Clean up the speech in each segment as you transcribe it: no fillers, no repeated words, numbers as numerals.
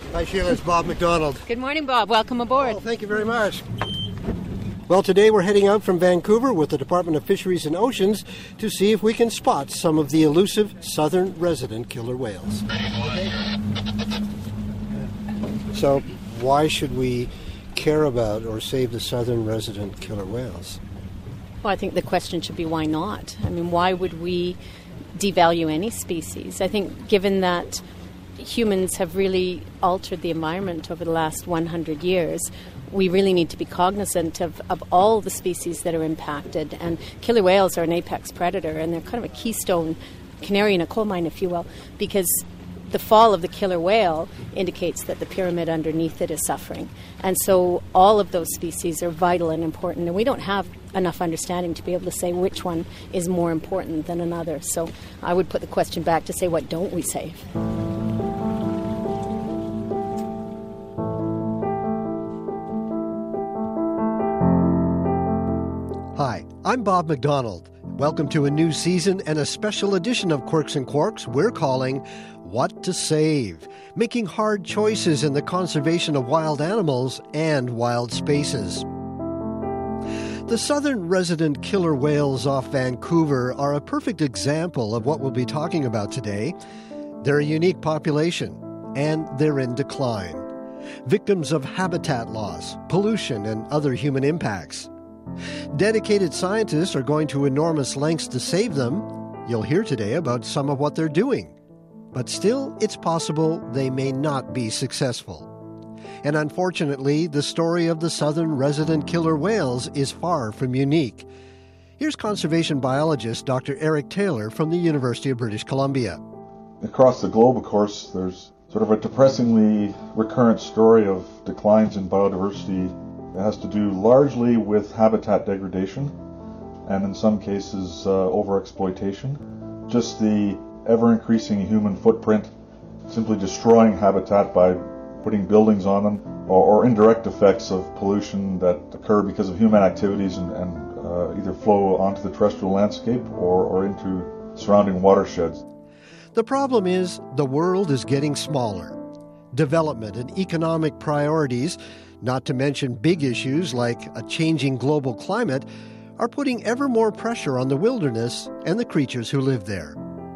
Hi, Sheila. It's Bob McDonald. Good morning, Bob. Welcome aboard. Oh, thank you very much. Well, today we're heading out from Vancouver with the Department of Fisheries and Oceans to see if we can spot some of the elusive southern resident killer whales. So, why should we care about or save the southern resident killer whales? Well, I think the question should be why not? I mean, why would we devalue any species? I think given that humans have really altered the environment over the last 100 years, we really need to be cognizant of all the species that are impacted. And killer whales are an apex predator, and they're kind of a keystone canary in a coal mine, if you will, because the fall of the killer whale indicates that the pyramid underneath it is suffering. And so all of those species are vital and important, and we don't have enough understanding to be able to say which one is more important than another. So I would put the question back to say, what don't we save? Hi, I'm Bob McDonald. Welcome to a new season and a special edition of Quirks and Quarks we're calling What to Save, making hard choices in the conservation of wild animals and wild spaces. The southern resident killer whales off Vancouver are a perfect example of what we'll be talking about today. They're a unique population, and they're in decline. Victims of habitat loss, pollution, and other human impacts. Dedicated scientists are going to enormous lengths to save them. You'll hear today about some of what they're doing. But still, it's possible they may not be successful. And unfortunately, the story of the southern resident killer whales is far from unique. Here's conservation biologist Dr. Eric Taylor from the University of British Columbia. Across the globe, of course, there's sort of a depressingly recurrent story of declines in biodiversity. It has to do largely with habitat degradation and in some cases overexploitation. Just the ever-increasing human footprint, simply destroying habitat by putting buildings on them, or indirect effects of pollution that occur because of human activities and either flow onto the terrestrial landscape or into surrounding watersheds. The problem is the world is getting smaller. Development and economic priorities, not to mention big issues like a changing global climate, are putting ever more pressure on the wilderness and the creatures who live there.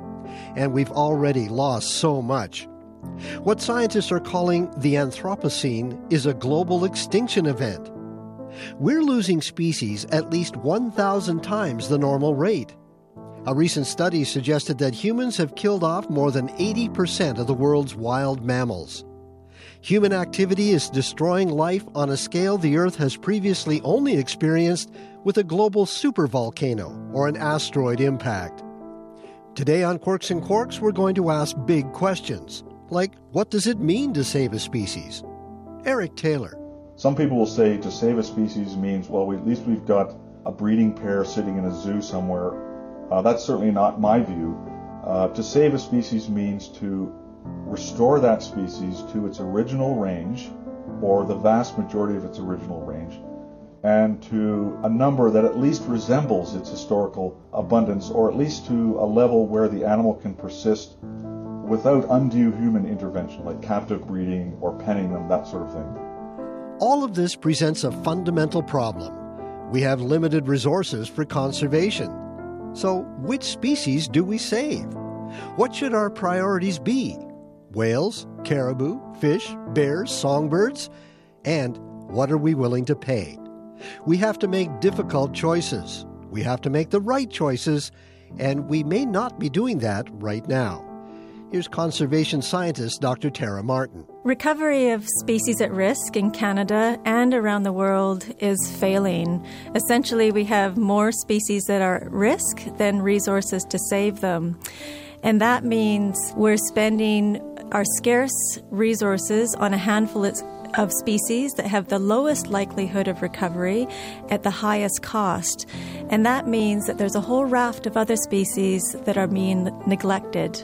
And we've already lost so much. What scientists are calling the Anthropocene is a global extinction event. We're losing species at least 1,000 times the normal rate. A recent study suggested that humans have killed off more than 80% of the world's wild mammals. Human activity is destroying life on a scale the Earth has previously only experienced with a global supervolcano or an asteroid impact. Today on Quirks and Quarks, we're going to ask big questions, like what does it mean to save a species? Eric Taylor. Some people will say to save a species means, well, at least we've got a breeding pair sitting in a zoo somewhere. That's certainly not my view. To save a species means to restore that species to its original range, or the vast majority of its original range, and to a number that at least resembles its historical abundance, or at least to a level where the animal can persist without undue human intervention, like captive breeding or penning them, that sort of thing. All of this presents a fundamental problem. We have limited resources for conservation. So, which species do we save? What should our priorities be? Whales, caribou, fish, bears, songbirds? And what are we willing to pay? We have to make difficult choices. We have to make the right choices, and we may not be doing that right now. Here's conservation scientist Dr. Tara Martin. Recovery of species at risk in Canada and around the world is failing. Essentially, we have more species that are at risk than resources to save them. And that means we're spending our scarce resources on a handful of species that have the lowest likelihood of recovery at the highest cost. And that means that there's a whole raft of other species that are being neglected.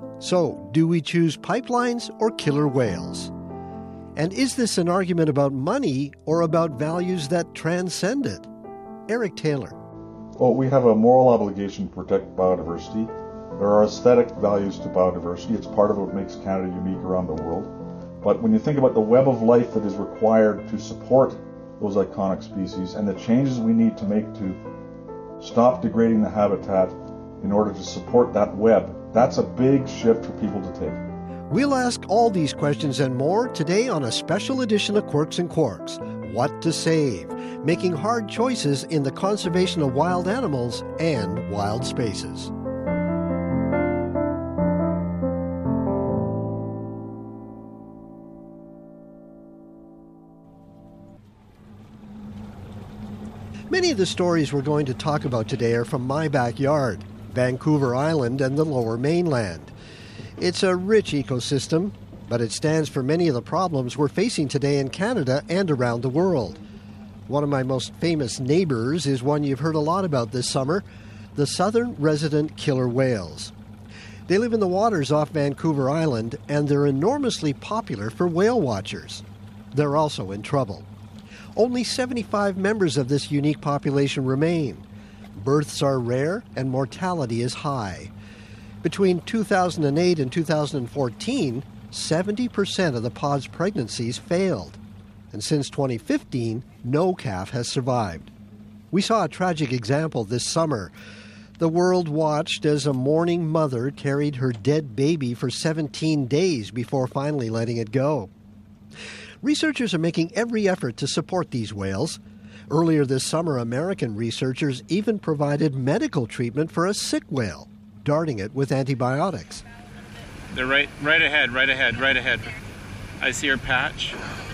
So, do we choose pipelines or killer whales? And is this an argument about money or about values that transcend it? Eric Taylor. Well, we have a moral obligation to protect biodiversity. There are aesthetic values to biodiversity. It's part of what makes Canada unique around the world. But when you think about the web of life that is required to support those iconic species and the changes we need to make to stop degrading the habitat in order to support that web, that's a big shift for people to take. We'll ask all these questions and more today on a special edition of Quirks and Quarks. What to save? Making hard choices in the conservation of wild animals and wild spaces. Many of the stories we're going to talk about today are from my backyard, Vancouver Island and the Lower Mainland. It's a rich ecosystem, but it stands for many of the problems we're facing today in Canada and around the world. One of my most famous neighbors is one you've heard a lot about this summer, the southern resident killer whales. They live in the waters off Vancouver Island, and they're enormously popular for whale watchers. They're also in trouble. Only 75 members of this unique population remain. Births are rare and mortality is high. Between 2008 and 2014, 70% of the pod's pregnancies failed. And since 2015, no calf has survived. We saw a tragic example this summer. The world watched as a mourning mother carried her dead baby for 17 days before finally letting it go. Researchers are making every effort to support these whales. Earlier this summer, American researchers even provided medical treatment for a sick whale, darting it with antibiotics. They're right ahead. I see her patch.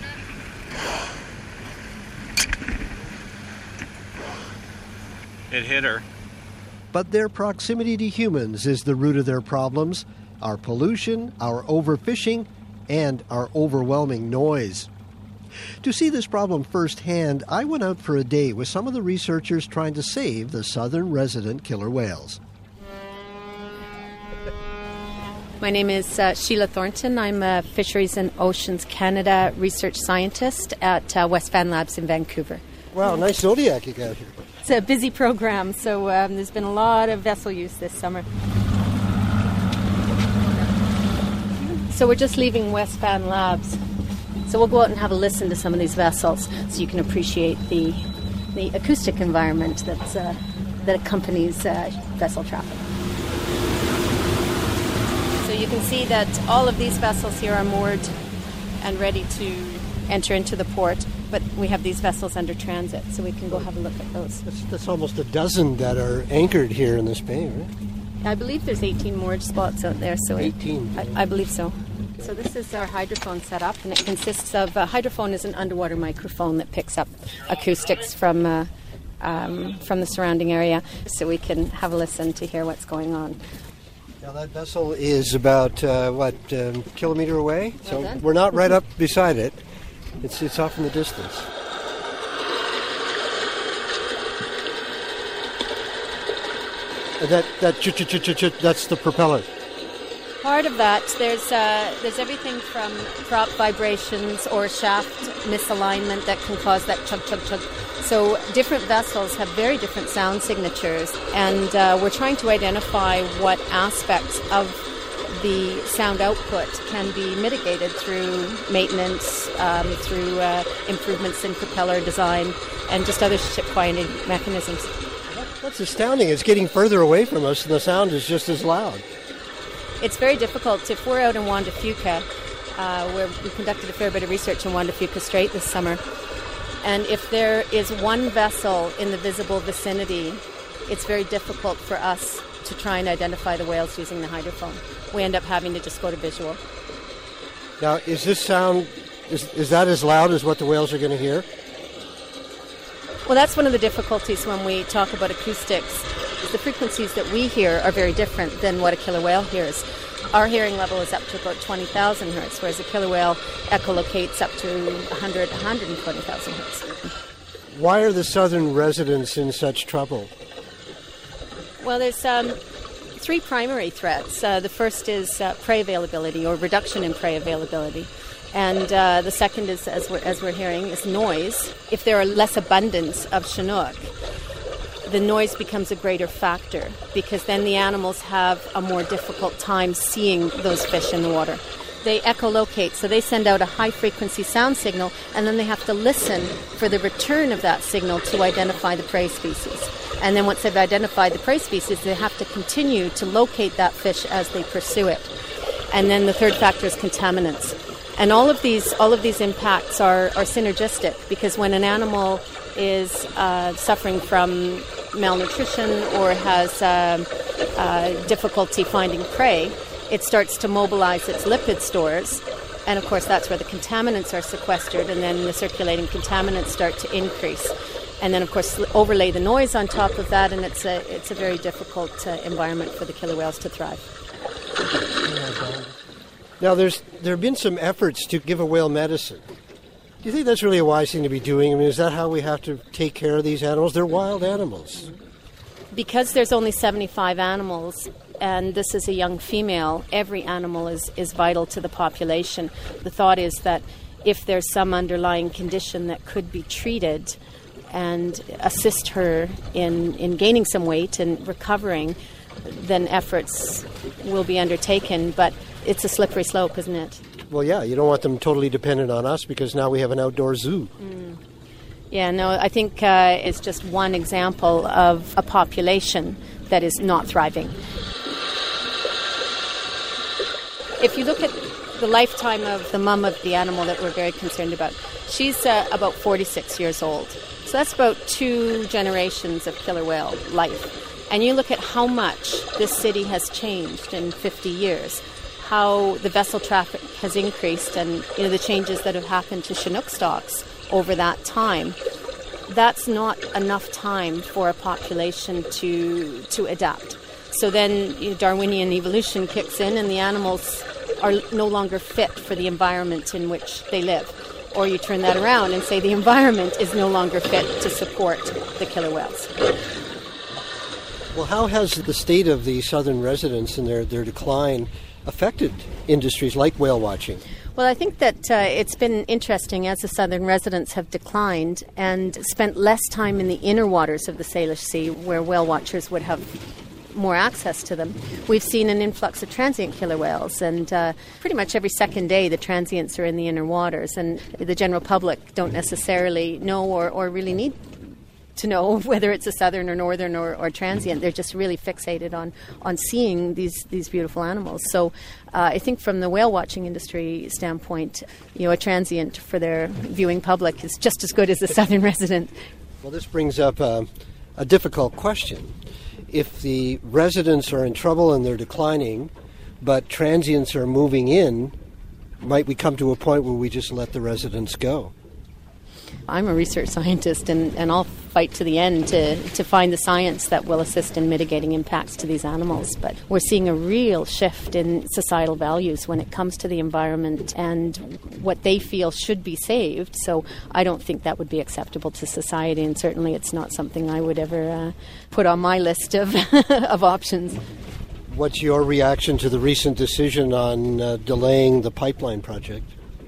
It hit her. But their proximity to humans is the root of their problems: our pollution, our overfishing, and our overwhelming noise. To see this problem firsthand, I went out for a day with some of the researchers trying to save the southern resident killer whales. My name is Sheila Thornton. I'm a Fisheries and Oceans Canada research scientist at Westvan Labs in Vancouver. Wow, nice Zodiac you got here. It's a busy program, so there's been a lot of vessel use this summer. So we're just leaving Westvan Labs. So we'll go out and have a listen to some of these vessels so you can appreciate the acoustic environment that accompanies vessel traffic. So you can see that all of these vessels here are moored and ready to enter into the port, but we have these vessels under transit, so we can go have a look at those. That's almost a dozen that are anchored here in this bay, right? I believe there's 18 moored spots out there. So 18? I believe so. So this is our hydrophone setup, and it consists of... hydrophone is an underwater microphone that picks up acoustics from the surrounding area, so we can have a listen to hear what's going on. Now that vessel is about, kilometer away? Well so done. We're not right up beside it. It's off in the distance. That's the propeller. Part of that, there's everything from prop vibrations or shaft misalignment that can cause that chug, chug, chug. So different vessels have very different sound signatures, and we're trying to identify what aspects of the sound output can be mitigated through maintenance, through improvements in propeller design, and just other ship-finding mechanisms. That's astounding. It's getting further away from us, and the sound is just as loud. It's very difficult. If we're out in Juan de Fuca, where we conducted a fair bit of research in Juan de Fuca Strait this summer, and if there is one vessel in the visible vicinity, it's very difficult for us to try and identify the whales using the hydrophone. We end up having to just go to visual. Now, is this sound, is that as loud as what the whales are going to hear? Well, that's one of the difficulties when we talk about acoustics. The frequencies that we hear are very different than what a killer whale hears. Our hearing level is up to about 20,000 hertz, whereas a killer whale echolocates up to 100, 120,000 hertz. Why are the southern residents in such trouble? Well, there's three primary threats. The first is prey availability or reduction in prey availability. And the second is, as we're hearing, is noise. If there are less abundance of Chinook, the noise becomes a greater factor because then the animals have a more difficult time seeing those fish in the water. they echolocate, so they send out a high-frequency sound signal, and then they have to listen for the return of that signal to identify the prey species. And then once they've identified the prey species, they have to continue to locate that fish as they pursue it. And then the third factor is contaminants. And all of these impacts are synergistic, because when an animal is suffering from malnutrition or has difficulty finding prey, it starts to mobilize its lipid stores, and of course that's where the contaminants are sequestered, and then the circulating contaminants start to increase. And then of course overlay the noise on top of that, and it's a very difficult environment for the killer whales to thrive. Now there have been some efforts to give a whale medicine. Do you think that's really a wise thing to be doing? I mean, is that how we have to take care of these animals? They're wild animals. Because there's only 75 animals, and this is a young female, every animal is vital to the population. The thought is that if there's some underlying condition that could be treated and assist her in gaining some weight and recovering, then efforts will be undertaken. But it's a slippery slope, isn't it? Well, yeah, you don't want them totally dependent on us, because now we have an outdoor zoo. Yeah, no, I think it's just one example of a population that is not thriving. If you look at the lifetime of the mum of the animal that we're very concerned about, she's about 46 years old. So that's about 2 generations of killer whale life. And you look at how much this city has changed in 50 years, how the vessel traffic has increased, and the changes that have happened to Chinook stocks over that time. That's not enough time for a population to adapt. So then Darwinian evolution kicks in, and the animals are no longer fit for the environment in which they live. Or you turn that around and say the environment is no longer fit to support the killer whales. Well, how has the state of the southern residents and their decline affected industries like whale watching? Well, I think that it's been interesting as the southern residents have declined and spent less time in the inner waters of the Salish Sea, where whale watchers would have more access to them. We've seen an influx of transient killer whales, and pretty much every second day the transients are in the inner waters, and the general public don't necessarily know or really need to know whether it's a southern or northern or transient. They're just really fixated on seeing these beautiful animals. So I think from the whale watching industry standpoint, a transient for their viewing public is just as good as a southern resident. Well, this brings up a difficult question. If the residents are in trouble and they're declining, but transients are moving in, might we come to a point where we just let the residents go? I'm a research scientist, and I'll fight to the end to find the science that will assist in mitigating impacts to these animals. But we're seeing a real shift in societal values when it comes to the environment and what they feel should be saved. So I don't think that would be acceptable to society, and certainly it's not something I would ever put on my list of of options. What's your reaction to the recent decision on delaying the pipeline project?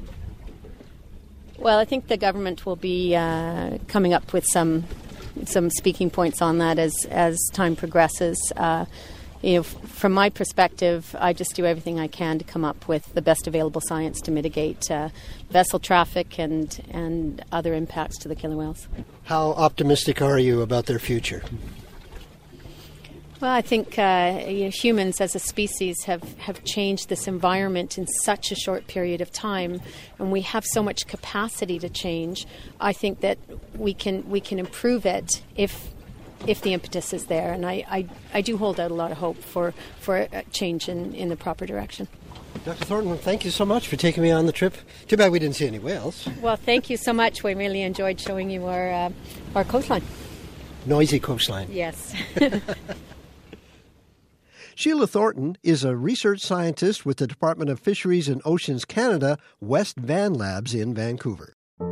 Well, I think the government will be coming up with some speaking points on that as time progresses. From my perspective, I just do everything I can to come up with the best available science to mitigate vessel traffic and other impacts to the killer whales. How optimistic are you about their future? Well, I think humans as a species have changed this environment in such a short period of time, and we have so much capacity to change. I think that we can improve it if the impetus is there, and I do hold out a lot of hope for a change in the proper direction. Dr. Thornton, thank you so much for taking me on the trip. Too bad we didn't see any whales. Well, thank you so much. We really enjoyed showing you our coastline. Noisy coastline. Yes. Sheila Thornton is a research scientist with the Department of Fisheries and Oceans Canada, West Van Labs in Vancouver.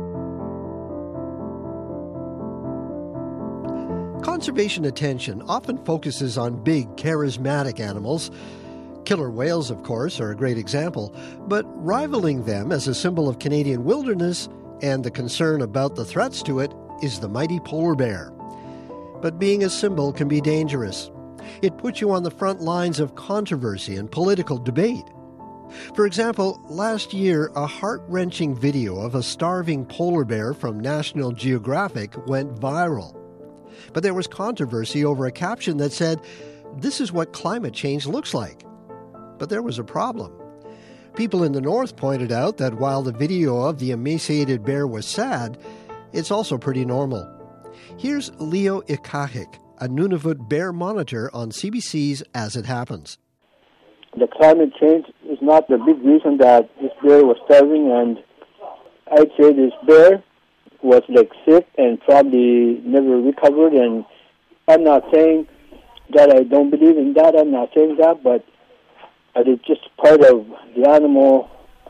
Conservation attention often focuses on big, charismatic animals. Killer whales, of course, are a great example, but rivaling them as a symbol of Canadian wilderness and the concern about the threats to it is the mighty polar bear. But being a symbol can be dangerous. It puts you on the front lines of controversy and political debate. For example, last year, a heart-wrenching video of a starving polar bear from National Geographic went viral. But there was controversy over a caption that said, "This is what climate change looks like." But there was a problem. People in the north pointed out that while the video of the emaciated bear was sad, it's also pretty normal. Here's Leo Ikahik, a Nunavut bear monitor on CBC's As It Happens. The climate change is not the big reason that this bear was starving, and I'd say this bear was sick and probably never recovered. And I'm not saying that I don't believe in that. I'm not saying that, but it's just part of the animal,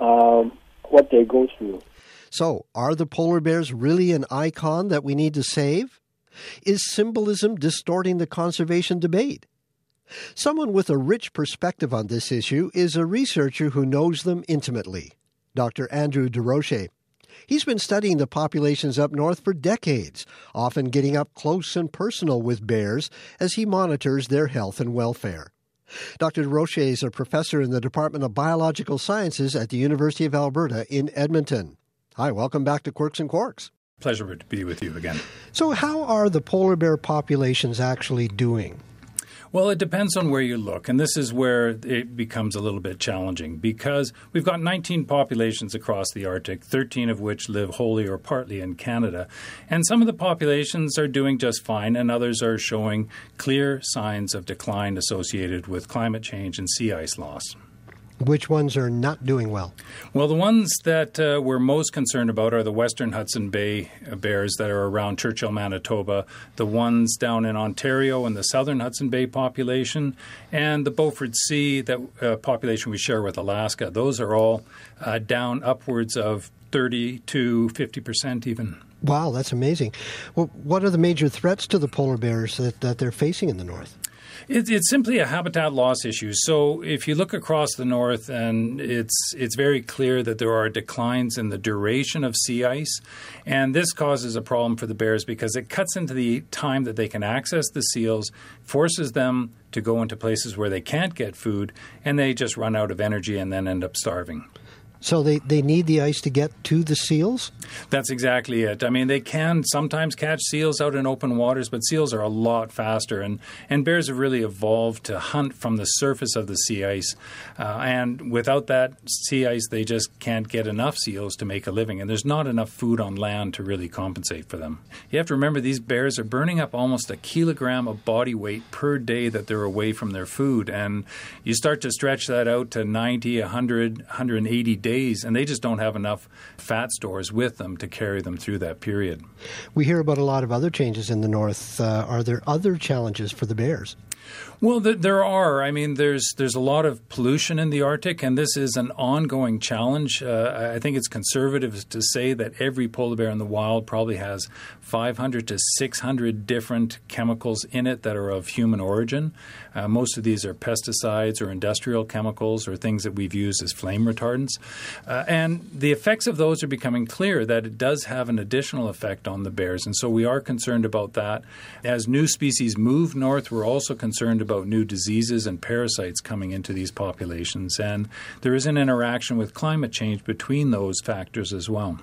what they go through. So, are the polar bears really an icon that we need to save? Is symbolism distorting the conservation debate? Someone with a rich perspective on this issue is a researcher who knows them intimately, Dr. Andrew DeRoche. He's been studying the populations up north for decades, often getting up close and personal with bears as he monitors their health and welfare. Dr. DeRoche is a professor in the Department of Biological Sciences at the University of Alberta in Edmonton. Hi, welcome back to Quirks and Quarks. Pleasure to be with you again. So how are the polar bear populations actually doing? Well, it depends on where you look, and this is where it becomes a little bit challenging because we've got 19 populations across the Arctic, 13 of which live wholly or partly in Canada. And some of the populations are doing just fine, and others are showing clear signs of decline associated with climate change and sea ice loss. Which ones are not doing well? Well, the ones that we're most concerned about are the Western Hudson Bay bears that are around Churchill, Manitoba, the ones down in Ontario and the Southern Hudson Bay population, and the Beaufort Sea that population we share with Alaska. Those are all down upwards of 30 to 50% even. Wow, that's amazing. Well, what are the major threats to the polar bears that they're facing in the north? It's simply a habitat loss issue. So if you look across the north, and it's very clear that there are declines in the duration of sea ice, and this causes a problem for the bears because it cuts into the time that they can access the seals, forces them to go into places where they can't get food, and they just run out of energy and then end up starving. So they need the ice to get to the seals? That's exactly it. I mean, they can sometimes catch seals out in open waters, but seals are a lot faster. And bears have really evolved to hunt from the surface of the sea ice. And without that sea ice, they just can't get enough seals to make a living. And there's not enough food on land to really compensate for them. You have to remember these bears are burning up almost a kilogram of body weight per day that they're away from their food. And you start to stretch that out to 90, 100, 180 days. And they just don't have enough fat stores with them to carry them through that period. We hear about a lot of other changes in the north. Are there other challenges for the bears? Well, there are. I mean, there's a lot of pollution in the Arctic, and this is an ongoing challenge. I think it's conservative to say that every polar bear in the wild probably has 500 to 600 different chemicals in it that are of human origin. Most of these are pesticides or industrial chemicals or things that we've used as flame retardants. And the effects of those are becoming clear that it does have an additional effect on the bears. And so we are concerned about that. As new species move north, we're also concerned about new diseases and parasites coming into these populations. And there is an interaction with climate change between those factors as well.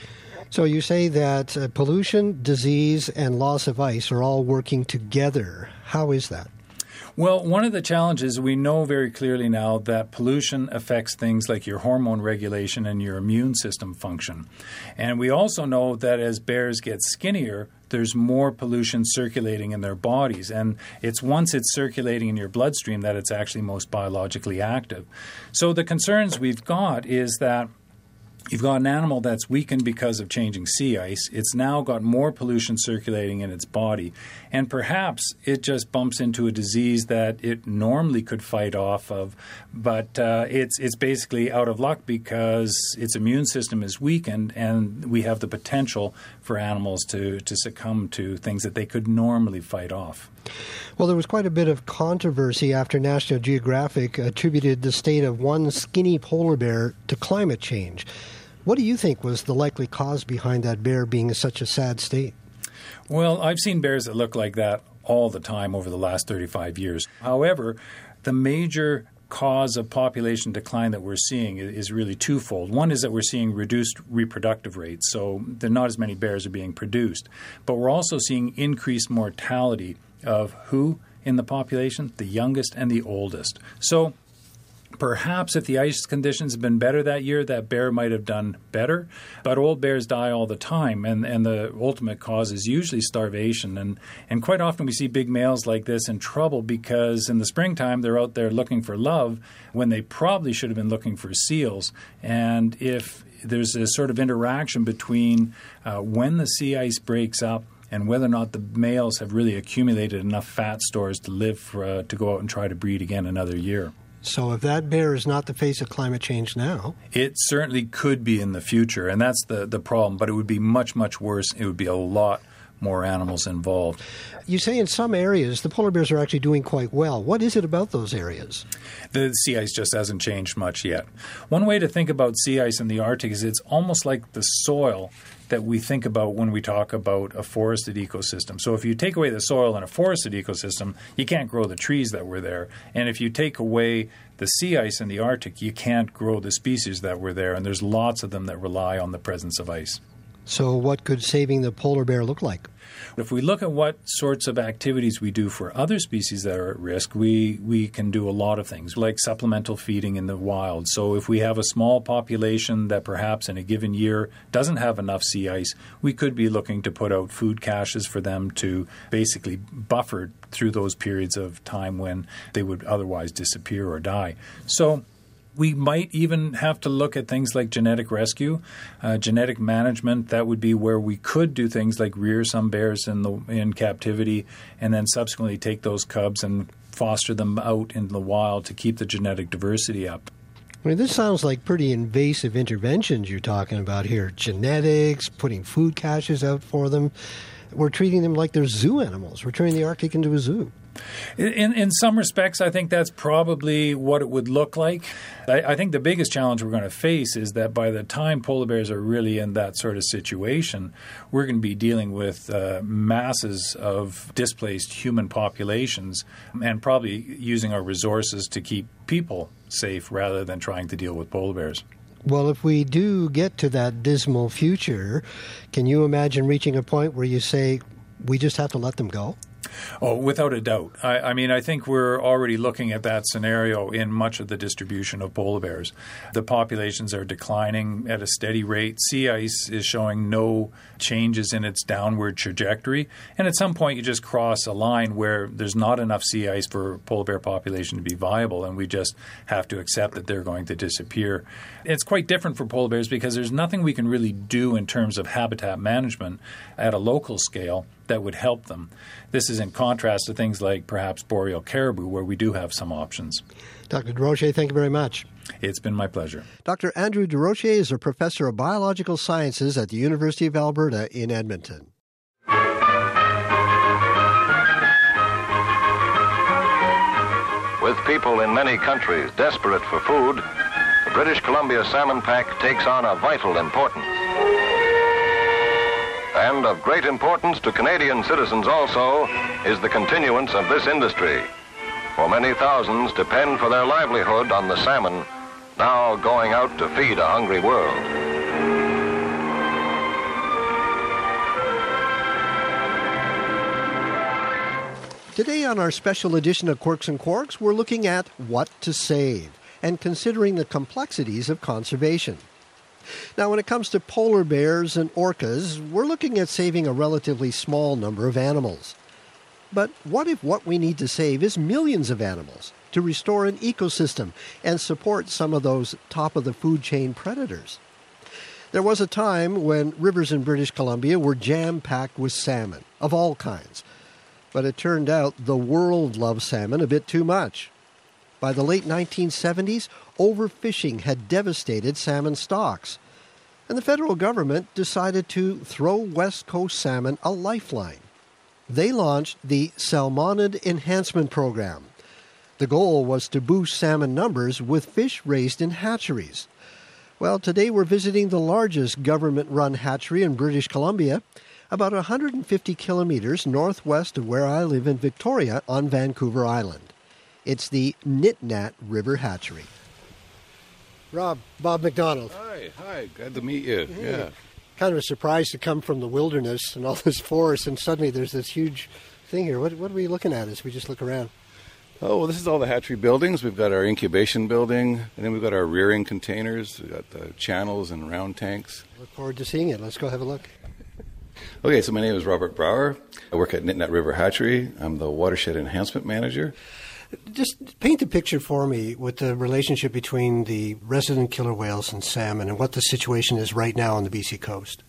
So you say that pollution, disease, and loss of ice are all working together. How is that? Well, one of the challenges, we know very clearly now that pollution affects things like your hormone regulation and your immune system function. And we also know that as bears get skinnier, there's more pollution circulating in their bodies. And it's once it's circulating in your bloodstream that it's actually most biologically active. So the concerns we've got is that you've got an animal that's weakened because of changing sea ice. It's now got more pollution circulating in its body. And perhaps it just bumps into a disease that it normally could fight off of. But it's basically out of luck because its immune system is weakened, and we have the potential for animals to succumb to things that they could normally fight off. Well, there was quite a bit of controversy after National Geographic attributed the state of one skinny polar bear to climate change. What do you think was the likely cause behind that bear being in such a sad state? Well, I've seen bears that look like that all the time over the last 35 years. However, the major cause of population decline that we're seeing is really twofold. One is that we're seeing reduced reproductive rates, so there are not as many bears are being produced. But we're also seeing increased mortality of who in the population? The youngest and the oldest. So perhaps if the ice conditions had been better that year, that bear might have done better. But old bears die all the time, and the ultimate cause is usually starvation. And quite often we see big males like this in trouble because in the springtime they're out there looking for love when they probably should have been looking for seals. And if there's a sort of interaction between when the sea ice breaks up and whether or not the males have really accumulated enough fat stores to live to go out and try to breed again another year. So if that bear is not the face of climate change now, it certainly could be in the future, and that's the problem. But it would be much, much worse. It would be a lot more animals involved. You say in some areas the polar bears are actually doing quite well. What is it about those areas? The sea ice just hasn't changed much yet. One way to think about sea ice in the Arctic is it's almost like the soil that we think about when we talk about a forested ecosystem. So if you take away the soil in a forested ecosystem, you can't grow the trees that were there. And if you take away the sea ice in the Arctic, you can't grow the species that were there. And there's lots of them that rely on the presence of ice. So what could saving the polar bear look like? If we look at what sorts of activities we do for other species that are at risk, we can do a lot of things, like supplemental feeding in the wild. So if we have a small population that perhaps in a given year doesn't have enough sea ice, we could be looking to put out food caches for them to basically buffer through those periods of time when they would otherwise disappear or die. So we might even have to look at things like genetic rescue, genetic management. That would be where we could do things like rear some bears in captivity and then subsequently take those cubs and foster them out in the wild to keep the genetic diversity up. I mean, this sounds like pretty invasive interventions you're talking about here. Genetics, putting food caches out for them. We're treating them like they're zoo animals. We're turning the Arctic into a zoo. In some respects, I think that's probably what it would look like. I think the biggest challenge we're going to face is that by the time polar bears are really in that sort of situation, we're going to be dealing with masses of displaced human populations and probably using our resources to keep people safe rather than trying to deal with polar bears. Well, if we do get to that dismal future, can you imagine reaching a point where you say, we just have to let them go? Oh, without a doubt. I mean, I think we're already looking at that scenario in much of the distribution of polar bears. The populations are declining at a steady rate. Sea ice is showing no changes in its downward trajectory. And at some point, you just cross a line where there's not enough sea ice for polar bear population to be viable, and we just have to accept that they're going to disappear. It's quite different for polar bears because there's nothing we can really do in terms of habitat management at a local scale that would help them. This is in contrast to things like perhaps boreal caribou, where we do have some options. Dr. Durocher, thank you very much. It's been my pleasure. Dr. Andrew Durocher is a professor of biological sciences at the University of Alberta in Edmonton. With people in many countries desperate for food, the British Columbia salmon pack takes on a vital importance. And of great importance to Canadian citizens also is the continuance of this industry. For many thousands depend for their livelihood on the salmon now going out to feed a hungry world. Today on our special edition of Quirks and Quarks, we're looking at what to save and considering the complexities of conservation. Now, when it comes to polar bears and orcas, we're looking at saving a relatively small number of animals. But what if what we need to save is millions of animals to restore an ecosystem and support some of those top-of-the-food chain predators? There was a time when rivers in British Columbia were jam-packed with salmon of all kinds. But it turned out the world loved salmon a bit too much. By the late 1970s, overfishing had devastated salmon stocks, and the federal government decided to throw West Coast salmon a lifeline. They launched the Salmonid Enhancement Program. The goal was to boost salmon numbers with fish raised in hatcheries. Well, today we're visiting the largest government-run hatchery in British Columbia, about 150 kilometers northwest of where I live in Victoria on Vancouver Island. It's the Nitnat River Hatchery. Bob McDonald. Hi, glad to meet you. Yeah. Kind of a surprise to come from the wilderness and all this forest, and suddenly there's this huge thing here. What are we looking at as we just look around? Oh, well, this is all the hatchery buildings. We've got our incubation building, and then we've got our rearing containers. We've got the channels and round tanks. Look forward to seeing it. Let's go have a look. Okay, so my name is Robert Brower. I work at Nitnat River Hatchery. I'm the Watershed Enhancement Manager. Just paint the picture for me with the relationship between the resident killer whales and salmon and what the situation is right now on the BC coast.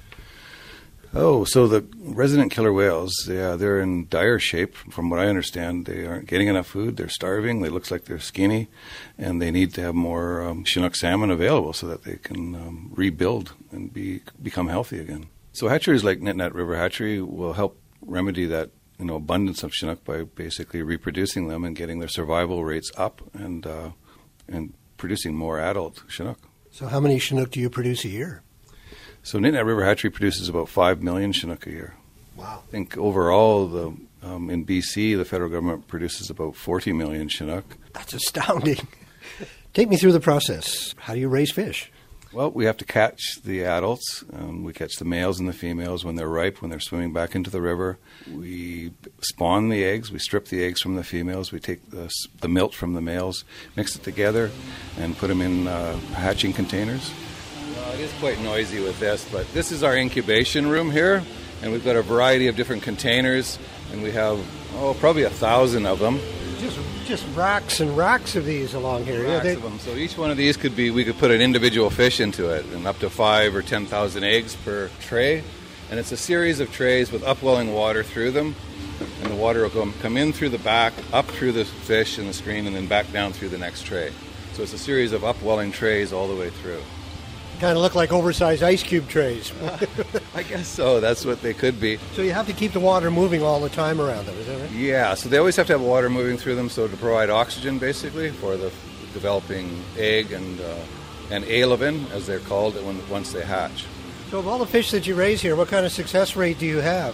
Oh, so the resident killer whales, yeah, they're in dire shape. From what I understand, they aren't getting enough food. They're starving. They look like they're skinny, and they need to have more Chinook salmon available so that they can rebuild and become healthy again. So hatcheries like Nitnat River Hatchery will help remedy that abundance of Chinook by basically reproducing them and getting their survival rates up and producing more adult Chinook. So how many Chinook do you produce a year? So Nitnat River Hatchery produces about 5 million Chinook a year. Wow. I think overall in BC, the federal government produces about 40 million Chinook. That's astounding. Take me through the process. How do you raise fish? Well, we have to catch the adults. We catch the males and the females when they're ripe, when they're swimming back into the river. We spawn the eggs. We strip the eggs from the females. We take the milk from the males, mix it together, and put them in hatching containers. Well, it is quite noisy with this, but this is our incubation room here, and we've got a variety of different containers, and we have, probably 1,000 of them. Just racks and racks of these along here. Racks of them. So each one of these we could put an individual fish into it, and up to 5,000 or 10,000 eggs per tray. And it's a series of trays with upwelling water through them, and the water will come in through the back, up through the fish and the screen, and then back down through the next tray. So it's a series of upwelling trays all the way through. Kind of look like oversized ice cube trays. I guess so. That's what they could be. So you have to keep the water moving all the time around them, is that right? Yeah, so they always have to have water moving through them, so to provide oxygen, basically, for the developing egg and alevin, as they're called, once they hatch. So of all the fish that you raise here, what kind of success rate do you have?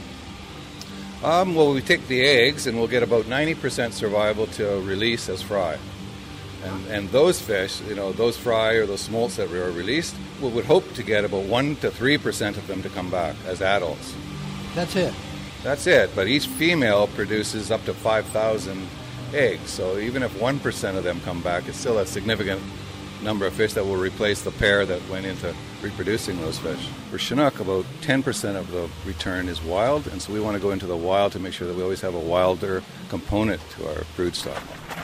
Well, we take the eggs, and we'll get about 90% survival to release as fry. And those fish, those fry or those smolts that were released, we would hope to get about 1 to 3% of them to come back as adults. That's it? That's it, but each female produces up to 5,000 eggs. So even if 1% of them come back, it's still a significant number of fish that will replace the pair that went into reproducing those fish. For Chinook, about 10% of the return is wild, and so we want to go into the wild to make sure that we always have a wilder component to our brood stock.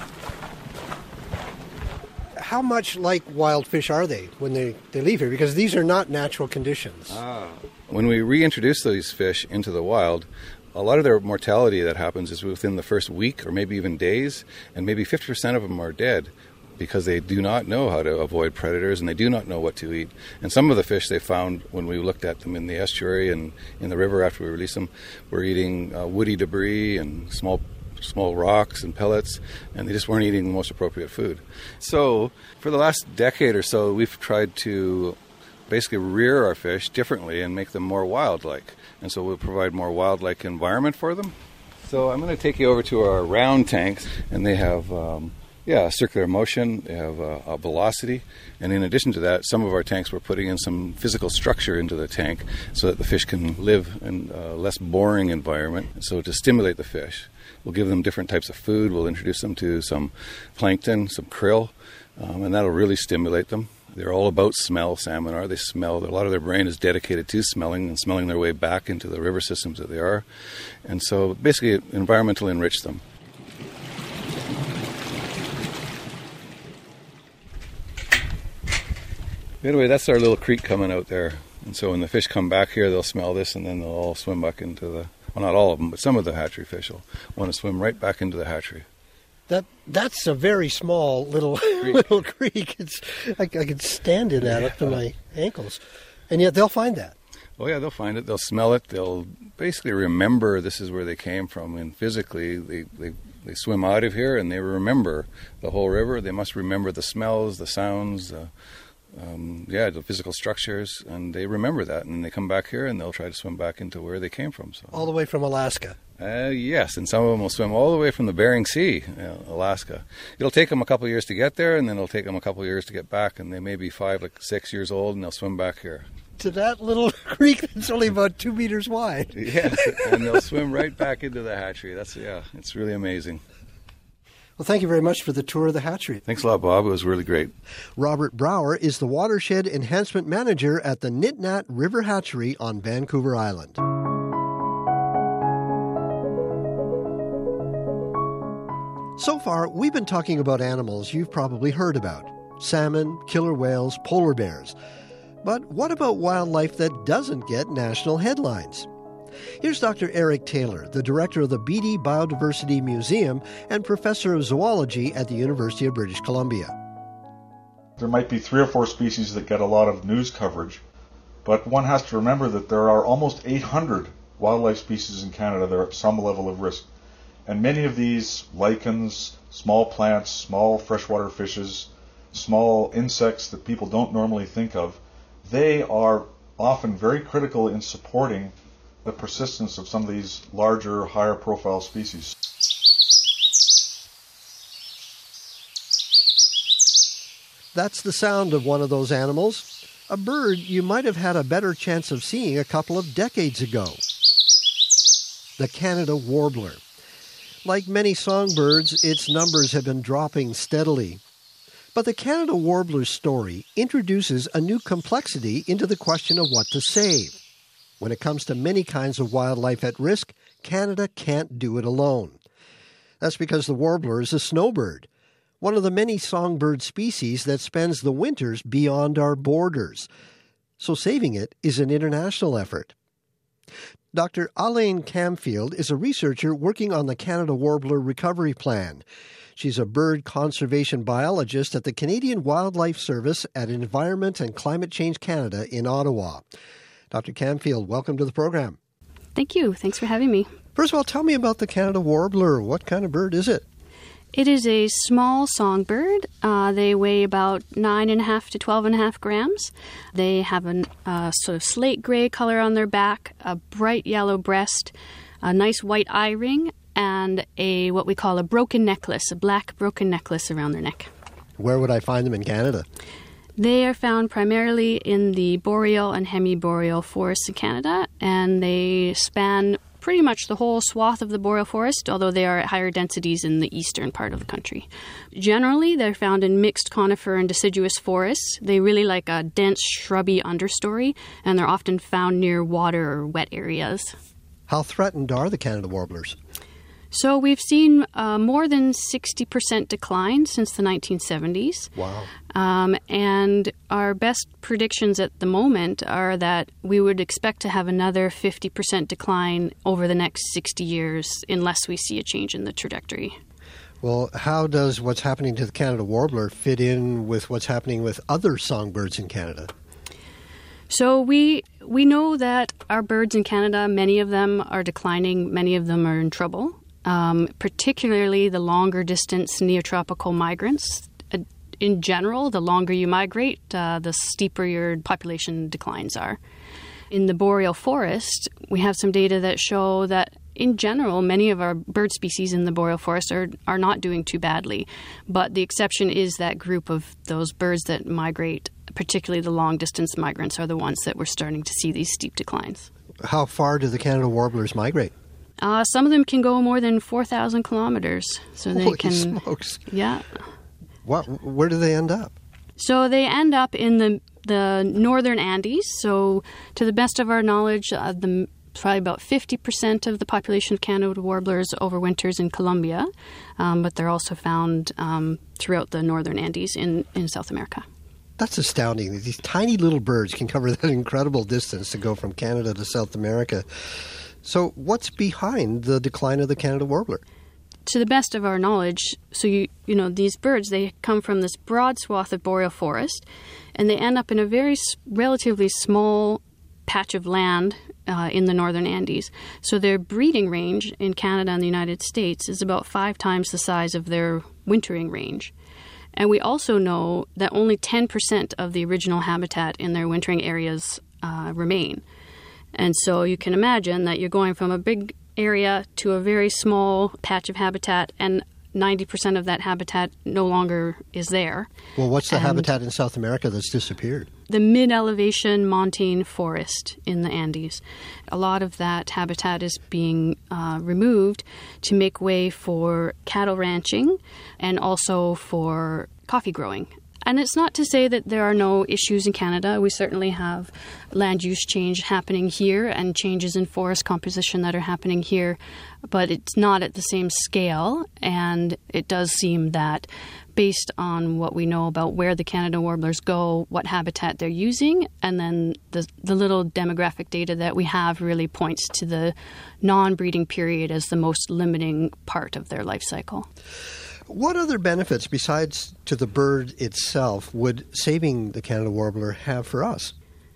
How much like wild fish are they when they leave here? Because these are not natural conditions. When we reintroduce these fish into the wild, a lot of their mortality that happens is within the first week or maybe even days, and maybe 50% of them are dead because they do not know how to avoid predators and they do not know what to eat. And some of the fish they found when we looked at them in the estuary and in the river after we released them were eating woody debris and small rocks and pellets, and they just weren't eating the most appropriate food. So for the last decade or so, we've tried to basically rear our fish differently and make them more wild-like. And so we'll provide more wild-like environment for them. So I'm going to take you over to our round tanks, and they have circular motion, they have a velocity, and in addition to that, some of our tanks we're putting in some physical structure into the tank so that the fish can live in a less boring environment, so to stimulate the fish. We'll give them different types of food. We'll introduce them to some plankton, some krill, and that'll really stimulate them. They're all about smell, salmon are. They smell. A lot of their brain is dedicated to smelling and smelling their way back into the river systems that they are. And so basically environmentally enrich them. Anyway, that's our little creek coming out there. And so when the fish come back here, they'll smell this and then they'll all swim back into the... Well, not all of them, but some of the hatchery fish will want to swim right back into the hatchery. That's a very small little creek. I could stand in that up to my ankles. And yet they'll find that. Oh, yeah, they'll find it. They'll smell it. They'll basically remember this is where they came from. And physically, they swim out of here and they remember the whole river. They must remember the smells, the sounds, the physical structures, and they remember that, and they come back here and they'll try to swim back into where they came from. So. All the way from Alaska? Yes, and some of them will swim all the way from the Bering Sea, Alaska. It'll take them a couple of years to get there, and then it'll take them a couple of years to get back, and they may be 6 years old, and they'll swim back here. To that little creek that's only about 2 meters wide. Yes, and they'll swim right back into the hatchery. It's really amazing. Well, thank you very much for the tour of the hatchery. Thanks a lot, Bob. It was really great. Robert Brower is the Watershed Enhancement Manager at the Nitnat River Hatchery on Vancouver Island. So far, we've been talking about animals you've probably heard about. Salmon, killer whales, polar bears. But what about wildlife that doesn't get national headlines? Here's Dr. Eric Taylor, the director of the Beatty Biodiversity Museum and professor of zoology at the University of British Columbia. There might be 3 or 4 species that get a lot of news coverage, but one has to remember that there are almost 800 wildlife species in Canada that are at some level of risk. And many of these lichens, small plants, small freshwater fishes, small insects that people don't normally think of, they are often very critical in supporting the persistence of some of these larger, higher profile species. That's the sound of one of those animals, a bird you might have had a better chance of seeing a couple of decades ago. The Canada warbler. Like many songbirds, its numbers have been dropping steadily. But the Canada warbler's story introduces a new complexity into the question of what to save. When it comes to many kinds of wildlife at risk, Canada can't do it alone. That's because the warbler is a snowbird, one of the many songbird species that spends the winters beyond our borders. So saving it is an international effort. Dr. Alain Camfield is a researcher working on the Canada Warbler Recovery Plan. She's a bird conservation biologist at the Canadian Wildlife Service at Environment and Climate Change Canada in Ottawa. Dr. Camfield, welcome to the program. Thank you. Thanks for having me. First of all, tell me about the Canada warbler. What kind of bird is it? It is a small songbird. They weigh about 9.5 to 12.5 grams. They have a sort of slate gray color on their back, a bright yellow breast, a nice white eye ring, and what we call a broken necklace, a black broken necklace around their neck. Where would I find them in Canada? They are found primarily in the boreal and hemiboreal forests in Canada, and they span pretty much the whole swath of the boreal forest, although they are at higher densities in the eastern part of the country. Generally, they're found in mixed conifer and deciduous forests. They really like a dense, shrubby understory, and they're often found near water or wet areas. How threatened are the Canada warblers? So we've seen more than 60% decline since the 1970s. Wow. And our best predictions at the moment are that we would expect to have another 50% decline over the next 60 years unless we see a change in the trajectory. Well, how does what's happening to the Canada warbler fit in with what's happening with other songbirds in Canada? So we know that our birds in Canada, many of them are declining, many of them are in trouble. Particularly the longer distance neotropical migrants. In general, the longer you migrate, the steeper your population declines are. In the boreal forest, we have some data that show that in general, many of our bird species in the boreal forest are not doing too badly. But the exception is that group of those birds that migrate, particularly the long distance migrants, are the ones that we're starting to see these steep declines. How far do the Canada warblers migrate? Some of them can go more than 4,000 kilometers. So they Holy can. Smokes. Yeah. Where do they end up? So they end up in the northern Andes. So to the best of our knowledge, probably about 50% of the population of Canada warblers overwinters in Colombia, but they're also found throughout the northern Andes in South America. That's astounding. These tiny little birds can cover that incredible distance to go from Canada to South America. So what's behind the decline of the Canada warbler? To the best of our knowledge, so you know these birds, they come from this broad swath of boreal forest, and they end up in a very relatively small patch of land in the northern Andes. So their breeding range in Canada and the United States is about 5 times the size of their wintering range. And we also know that only 10% of the original habitat in their wintering areas remain. And so you can imagine that you're going from a big area to a very small patch of habitat, and 90% of that habitat no longer is there. Well, what's the habitat in South America that's disappeared? The mid-elevation montane forest in the Andes. A lot of that habitat is being removed to make way for cattle ranching and also for coffee growing. And it's not to say that there are no issues in Canada. We certainly have land use change happening here and changes in forest composition that are happening here, but it's not at the same scale. And it does seem that based on what we know about where the Canada warblers go, what habitat they're using, and then the little demographic data that we have really points to the non-breeding period as the most limiting part of their life cycle. What other benefits besides to the bird itself would saving the Canada warbler have for us?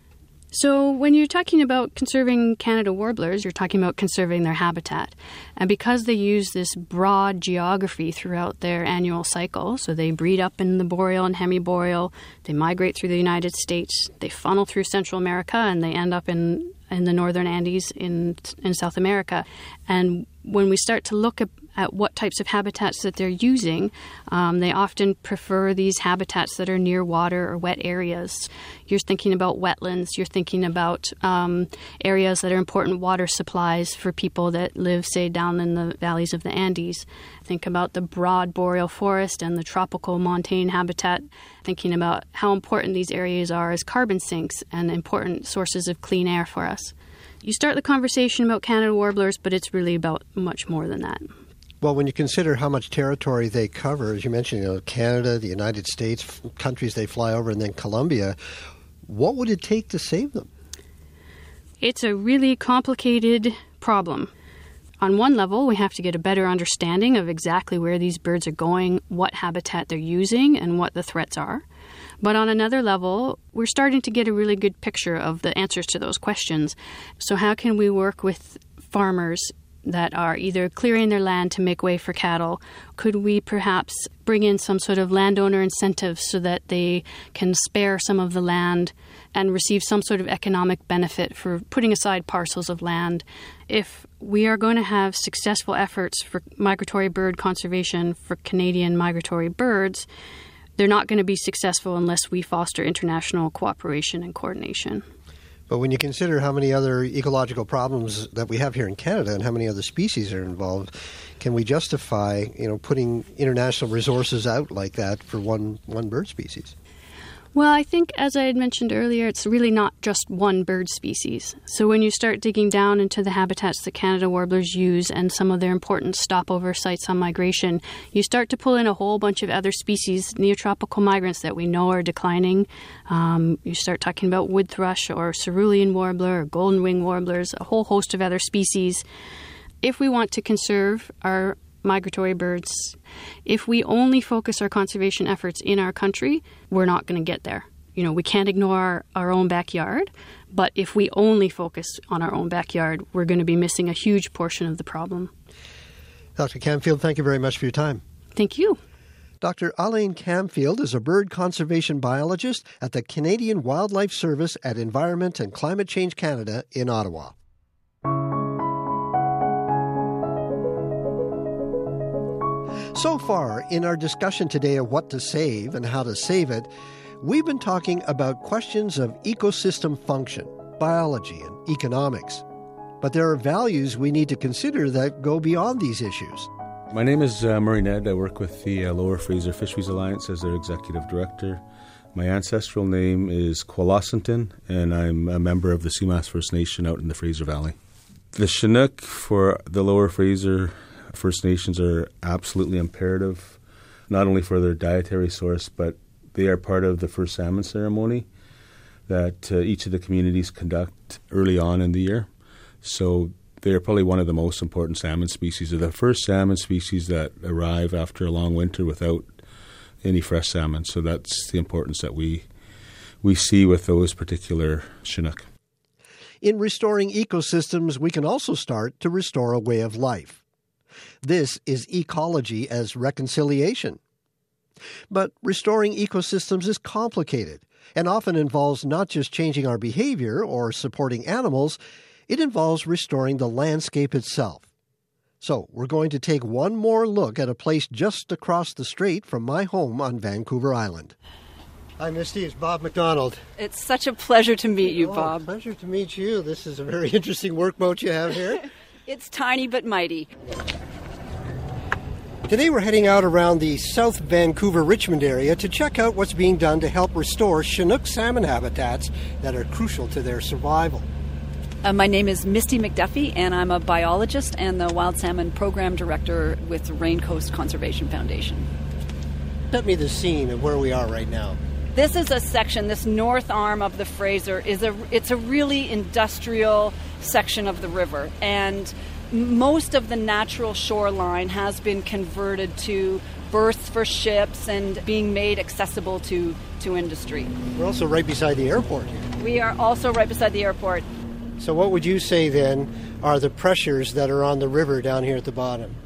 So when you're talking about conserving Canada warblers, you're talking about conserving their habitat. And because they use this broad geography throughout their annual cycle, so they breed up in the boreal and hemiboreal, they migrate through the United States, they funnel through Central America, and they end up in the northern Andes in South America. And when we start to look at what types of habitats that they're using, they often prefer these habitats that are near water or wet areas. You're thinking about wetlands. You're thinking about areas that are important water supplies for people that live, say, down in the valleys of the Andes. Think about the broad boreal forest and the tropical montane habitat. Thinking about how important these areas are as carbon sinks and important sources of clean air for us. You start the conversation about Canada warblers, but it's really about much more than that. Well, when you consider how much territory they cover, as you mentioned, Canada, the United States, countries they fly over, and then Colombia, what would it take to save them? It's a really complicated problem. On one level, we have to get a better understanding of exactly where these birds are going, what habitat they're using, and what the threats are. But on another level, we're starting to get a really good picture of the answers to those questions. So how can we work with farmers that are either clearing their land to make way for cattle? Could we perhaps bring in some sort of landowner incentives so that they can spare some of the land and receive some sort of economic benefit for putting aside parcels of land? If we are going to have successful efforts for migratory bird conservation for Canadian migratory birds, they're not going to be successful unless we foster international cooperation and coordination. But when you consider how many other ecological problems that we have here in Canada and how many other species are involved, can we justify, putting international resources out like that for one bird species? Well, I think, as I had mentioned earlier, it's really not just one bird species. So when you start digging down into the habitats that Canada warblers use and some of their important stopover sites on migration, you start to pull in a whole bunch of other species, neotropical migrants that we know are declining. You start talking about wood thrush or cerulean warbler or golden wing warblers, a whole host of other species. If we want to conserve our migratory birds, if we only focus our conservation efforts in our country, we're not going to get there. We can't ignore our own backyard, but if we only focus on our own backyard, we're going to be missing a huge portion of the problem. Dr. Camfield, thank you very much for your time. Thank you. Dr. Alain Camfield is a bird conservation biologist at the Canadian Wildlife Service at Environment and Climate Change Canada in Ottawa. So far, in our discussion today of what to save and how to save it, we've been talking about questions of ecosystem function, biology, and economics. But there are values we need to consider that go beyond these issues. My name is Murray Ned. I work with the Lower Fraser Fisheries Alliance as their executive director. My ancestral name is Kwalasantin, and I'm a member of the Sumas First Nation out in the Fraser Valley. The Chinook for the Lower Fraser First Nations are absolutely imperative, not only for their dietary source, but they are part of the first salmon ceremony that each of the communities conduct early on in the year. So they are probably one of the most important salmon species. They're the first salmon species that arrive after a long winter without any fresh salmon. So that's the importance that we see with those particular Chinook. In restoring ecosystems, we can also start to restore a way of life. This is ecology as reconciliation. But restoring ecosystems is complicated and often involves not just changing our behavior or supporting animals, it involves restoring the landscape itself. So we're going to take one more look at a place just across the strait from my home on Vancouver Island. Hi, Misty. It's Bob McDonald. It's such a pleasure to meet you, Bob. Pleasure to meet you. This is a very interesting workboat you have here. It's tiny but mighty. Today we're heading out around the South Vancouver-Richmond area to check out what's being done to help restore Chinook salmon habitats that are crucial to their survival. My name is Misty McDuffie, and I'm a biologist and the Wild Salmon Program Director with Rain Coast Conservation Foundation. Set me the scene of where we are right now. This is a section, this north arm of the Fraser, it's a really industrial section of the river, and most of the natural shoreline has been converted to berths for ships and being made accessible to industry. We're also right beside the airport here. We are also right beside the airport. So what would you say then are the pressures that are on the river down here at the bottom?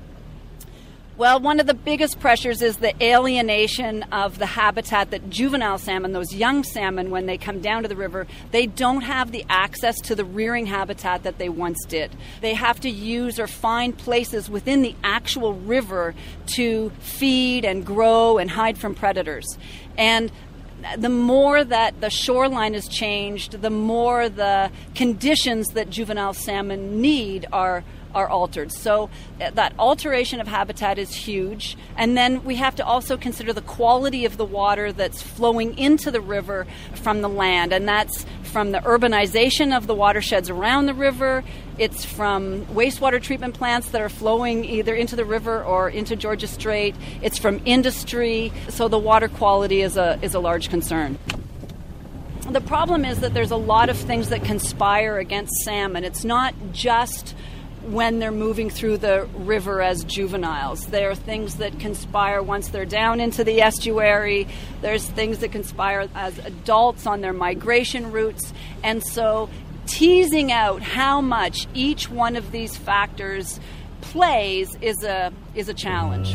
Well, one of the biggest pressures is the alienation of the habitat that juvenile salmon, those young salmon, when they come down to the river, they don't have the access to the rearing habitat that they once did. They have to use or find places within the actual river to feed and grow and hide from predators. And the more that the shoreline is changed, the more the conditions that juvenile salmon need are altered. So that alteration of habitat is huge. And then we have to also consider the quality of the water that's flowing into the river from the land. And that's from the urbanization of the watersheds around the river. It's from wastewater treatment plants that are flowing either into the river or into Georgia Strait. It's from industry. So the water quality is a large concern. The problem is that there's a lot of things that conspire against salmon. It's not just when they're moving through the river as juveniles. There are things that conspire once they're down into the estuary. There's things that conspire as adults on their migration routes. And so teasing out how much each one of these factors plays is a challenge.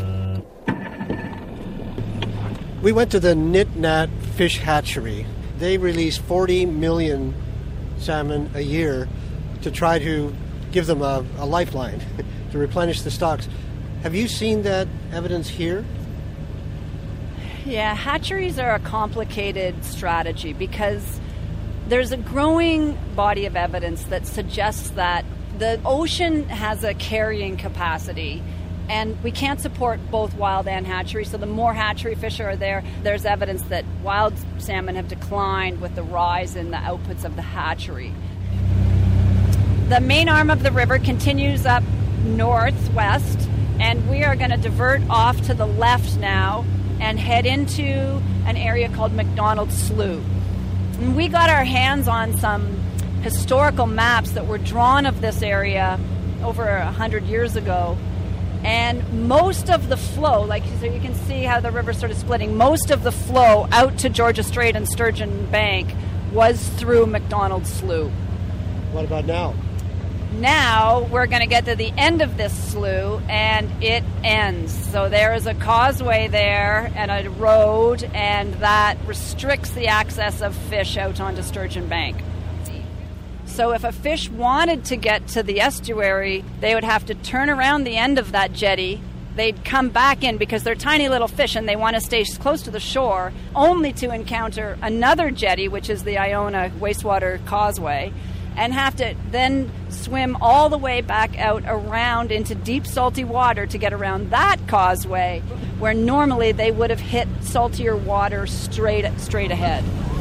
We went to the Nit Nat Fish Hatchery. They release 40 million salmon a year to try to give them a lifeline to replenish the stocks. Have you seen that evidence here? Yeah, hatcheries are a complicated strategy because there's a growing body of evidence that suggests that the ocean has a carrying capacity and we can't support both wild and hatchery. So the more hatchery fish are there, there's evidence that wild salmon have declined with the rise in the outputs of the hatchery. The main arm of the river continues up northwest, and we are going to divert off to the left now and head into an area called McDonald Slough. And we got our hands on some historical maps that were drawn of this area over 100 years ago. And most of the flow, so you can see how the river's sort of splitting, most of the flow out to Georgia Strait and Sturgeon Bank was through McDonald Slough. What about now? Now we're going to get to the end of this slough and it ends. So there is a causeway there and a road, and that restricts the access of fish out onto Sturgeon Bank. So if a fish wanted to get to the estuary, they would have to turn around the end of that jetty. They'd come back in because they're tiny little fish and they want to stay close to the shore, only to encounter another jetty, which is the Iona Wastewater Causeway, and have to then swim all the way back out around into deep salty water to get around that causeway, where normally they would have hit saltier water straight ahead.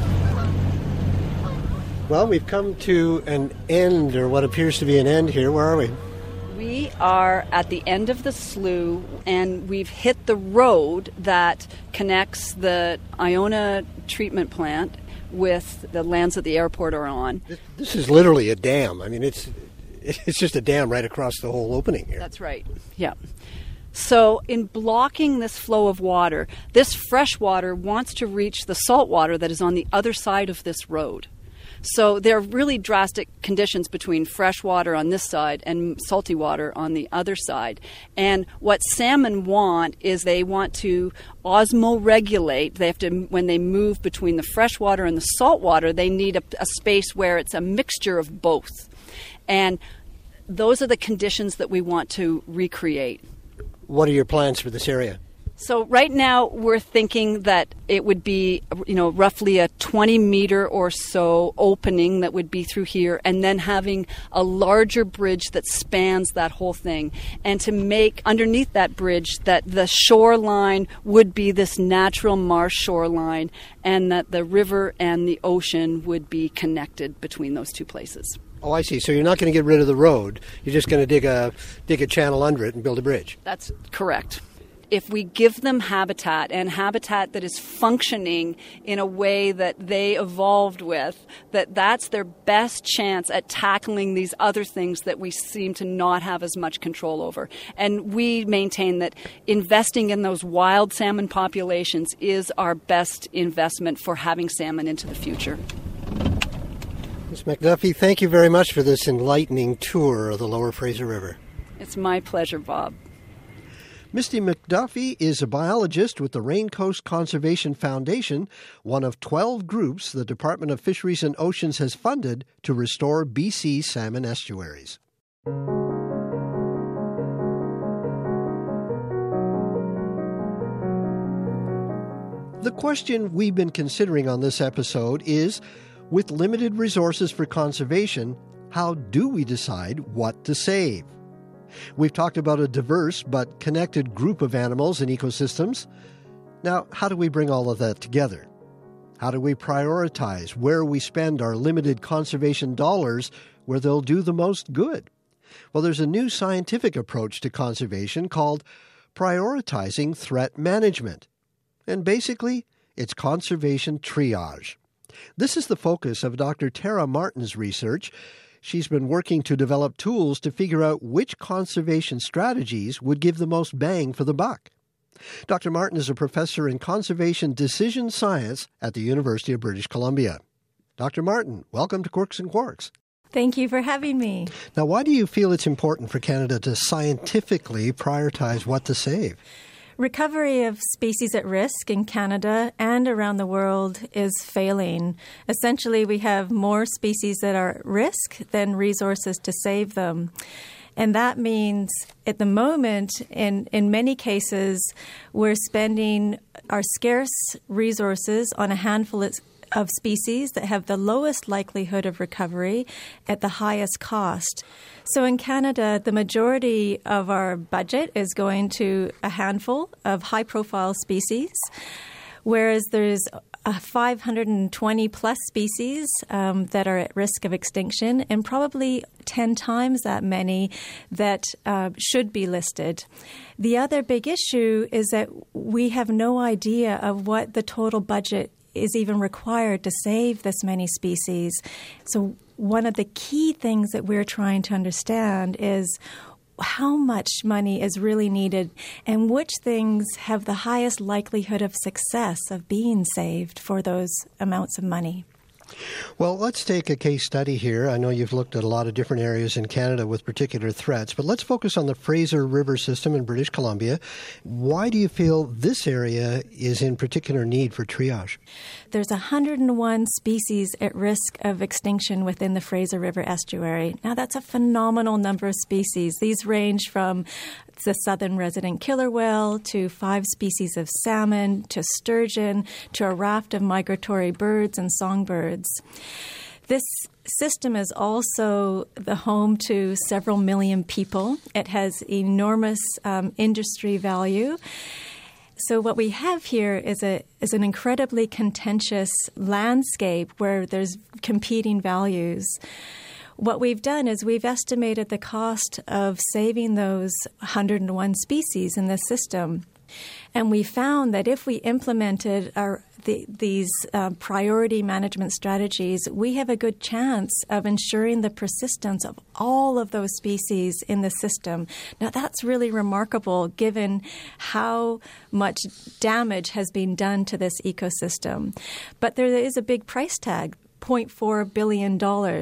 Well, we've come to an end, or what appears to be an end here. Where are we? We are at the end of the slough, and we've hit the road that connects the Iona treatment plant with the lands that the airport are on. This is literally a dam. I mean, it's just a dam right across the whole opening here. That's right. Yeah. So in blocking this flow of water, this fresh water wants to reach the salt water that is on the other side of this road. So there are really drastic conditions between fresh water on this side and salty water on the other side. And what salmon want is they want to osmoregulate. They have to, when they move between the fresh water and the salt water, they need a space where it's a mixture of both. And those are the conditions that we want to recreate. What are your plans for this area? So right now we're thinking that it would be, roughly a 20-meter or so opening that would be through here, and then having a larger bridge that spans that whole thing, and to make underneath that bridge that the shoreline would be this natural marsh shoreline, and that the river and the ocean would be connected between those two places. Oh, I see. So you're not going to get rid of the road. You're just going to dig a channel under it and build a bridge. That's correct. If we give them habitat, and habitat that is functioning in a way that they evolved with, that's their best chance at tackling these other things that we seem to not have as much control over. And we maintain that investing in those wild salmon populations is our best investment for having salmon into the future. Ms. McDuffie, thank you very much for this enlightening tour of the Lower Fraser River. It's my pleasure, Bob. Misty McDuffie is a biologist with the Raincoast Conservation Foundation, one of 12 groups the Department of Fisheries and Oceans has funded to restore BC salmon estuaries. The question we've been considering on this episode is, with limited resources for conservation, how do we decide what to save? We've talked about a diverse but connected group of animals and ecosystems. Now, how do we bring all of that together? How do we prioritize where we spend our limited conservation dollars where they'll do the most good? Well, there's a new scientific approach to conservation called prioritizing threat management. And basically, it's conservation triage. This is the focus of Dr. Tara Martin's research. She's been working to develop tools to figure out which conservation strategies would give the most bang for the buck. Dr. Martin is a professor in conservation decision science at the University of British Columbia. Dr. Martin, welcome to Quirks and Quarks. Thank you for having me. Now, why do you feel it's important for Canada to scientifically prioritize what to save? Recovery of species at risk in Canada and around the world is failing. Essentially, we have more species that are at risk than resources to save them. And that means at the moment, in many cases, we're spending our scarce resources on a handful of species that have the lowest likelihood of recovery at the highest cost. So in Canada, the majority of our budget is going to a handful of high-profile species, whereas there's 520-plus species that are at risk of extinction, and probably 10 times that many that should be listed. The other big issue is that we have no idea of what the total budget is even required to save this many species. So one of the key things that we're trying to understand is how much money is really needed and which things have the highest likelihood of success of being saved for those amounts of money. Well, let's take a case study here. I know you've looked at a lot of different areas in Canada with particular threats, but let's focus on the Fraser River system in British Columbia. Why do you feel this area is in particular need for triage? There's 101 species at risk of extinction within the Fraser River estuary. Now, that's a phenomenal number of species. These range from the southern resident killer whale to 5 species of salmon to sturgeon to a raft of migratory birds and songbirds. This system is also the home to several million people. It has enormous industry value. So what we have here is an incredibly contentious landscape where there's competing values. What we've done is we've estimated the cost of saving those 101 species in this system. And we found that if we implemented these priority management strategies, we have a good chance of ensuring the persistence of all of those species in the system. Now, that's really remarkable given how much damage has been done to this ecosystem. But there is a big price tag $0.4 billion.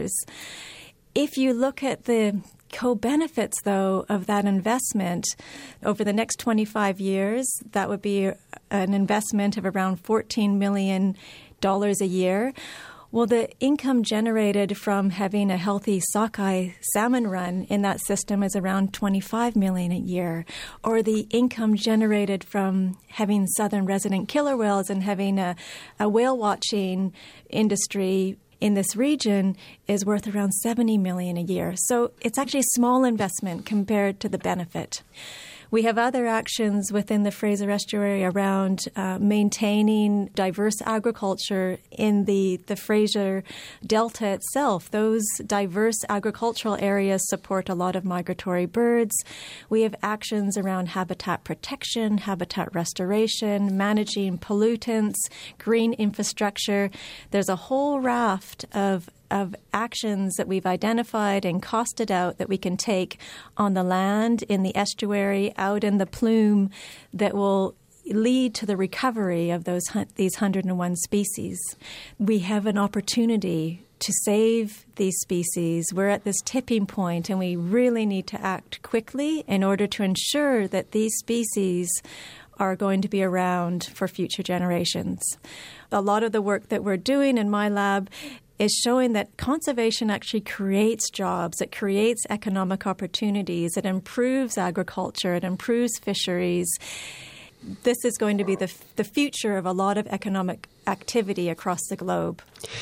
If you look at the co-benefits, though, of that investment over the next 25 years, that would be an investment of around $14 million a year. Well, the income generated from having a healthy sockeye salmon run in that system is around $25 million a year. Or the income generated from having southern resident killer whales and having a whale watching industry in this region is worth around $70 million a year. So it's actually a small investment compared to the benefit. We have other actions within the Fraser Estuary around maintaining diverse agriculture in the Fraser Delta itself. Those diverse agricultural areas support a lot of migratory birds. We have actions around habitat protection, habitat restoration, managing pollutants, green infrastructure. There's a whole raft of actions that we've identified and costed out that we can take on the land, in the estuary, out in the plume that will lead to the recovery of these 101 species. We have an opportunity to save these species. We're at this tipping point, and we really need to act quickly in order to ensure that these species are going to be around for future generations. A lot of the work that we're doing in my lab is showing that conservation actually creates jobs, it creates economic opportunities, it improves agriculture, it improves fisheries. This is going to be the future of a lot of economic activity across the globe.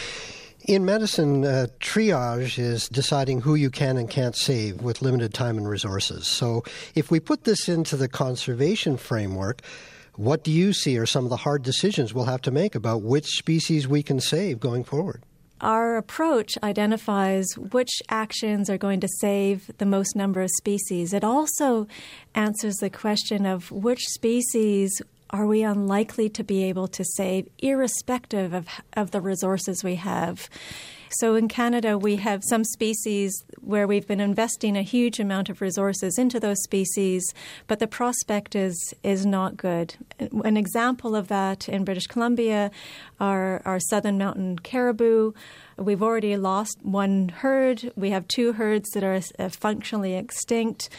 In medicine, triage is deciding who you can and can't save with limited time and resources. So if we put this into the conservation framework, what do you see are some of the hard decisions we'll have to make about which species we can save going forward? Our approach identifies which actions are going to save the most number of species. It also answers the question of which species are we unlikely to be able to save, irrespective of the resources we have. So in Canada, we have some species where we've been investing a huge amount of resources into those species, but the prospect is not good. An example of that in British Columbia are our southern mountain caribou. We've already lost one herd. We have two herds that are functionally extinct.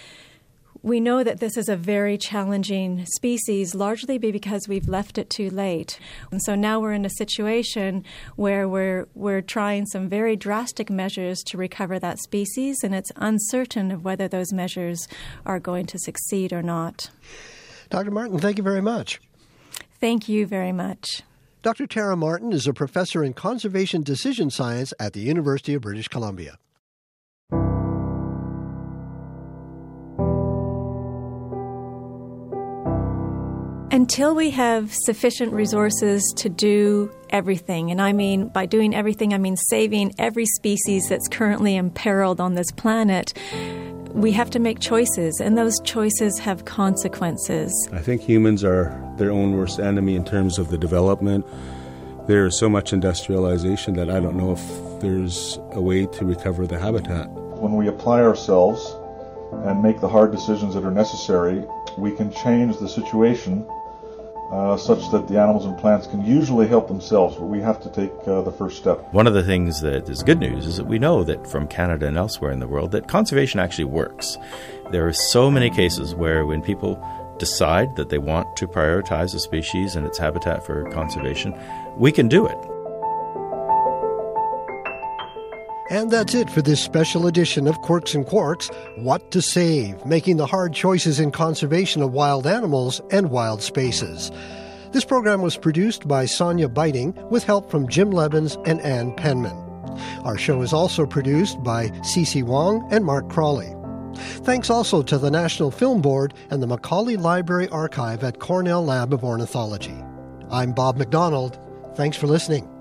We know that this is a very challenging species, largely because we've left it too late. And so now we're in a situation where we're trying some very drastic measures to recover that species, and it's uncertain of whether those measures are going to succeed or not. Dr. Martin, thank you very much. Thank you very much. Dr. Tara Martin is a professor in conservation decision science at the University of British Columbia. Until we have sufficient resources to do everything, and I mean, by doing everything, I mean saving every species that's currently imperiled on this planet, we have to make choices, and those choices have consequences. I think humans are their own worst enemy in terms of the development. There's so much industrialization that I don't know if there's a way to recover the habitat. When we apply ourselves and make the hard decisions that are necessary, we can change the situation such that the animals and plants can usually help themselves, but we have to take the first step. One of the things that is good news is that we know that from Canada and elsewhere in the world that conservation actually works. There are so many cases where when people decide that they want to prioritize a species and its habitat for conservation, we can do it. And that's it for this special edition of Quirks and Quarks, What to Save, making the hard choices in conservation of wild animals and wild spaces. This program was produced by Sonia Biting with help from Jim Lebbins and Ann Penman. Our show is also produced by Cece Wong and Mark Crawley. Thanks also to the National Film Board and the Macaulay Library Archive at Cornell Lab of Ornithology. I'm Bob McDonald. Thanks for listening.